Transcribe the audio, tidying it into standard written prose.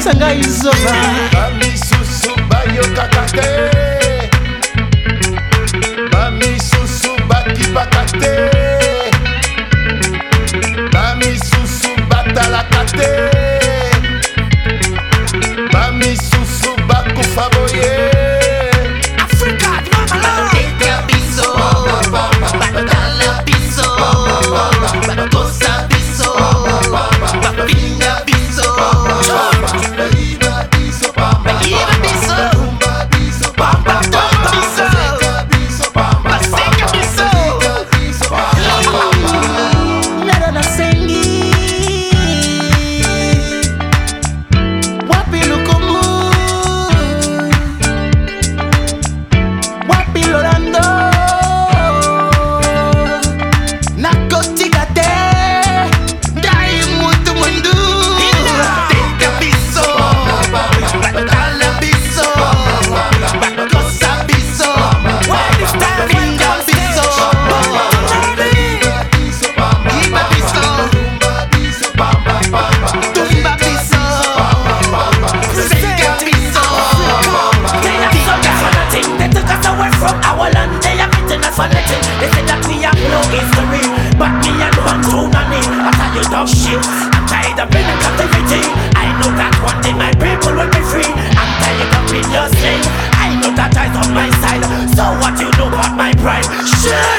Sanga izoba Bami susu bayo kakate Bami susu baki bakate Bami susu batalakate Bami susu baku faboye Africa, mama Take a piso, batala piso, cosa piso, pinga piso, Iba piso bamba iba piso, Rumba piso bamba toma piso, Piso bamba seca piso. Piso bamba Nada na sengi Wapi lukumu Wapi lorando Nakotikate Dai mutu mundu Take a piso, batala piso, cosa piso, pinga piso, Piso bamba iba piso, tumba piso, seca piso. They took us away from our land. They are beating us for nothing. They said that we have no history, but me and one too many. I tell you dog shit. I'm tired of being in captivity. I know that one day my people will be free. I'm tired of being your slave. I know that I's on my side. So what you know about my pride? Shit.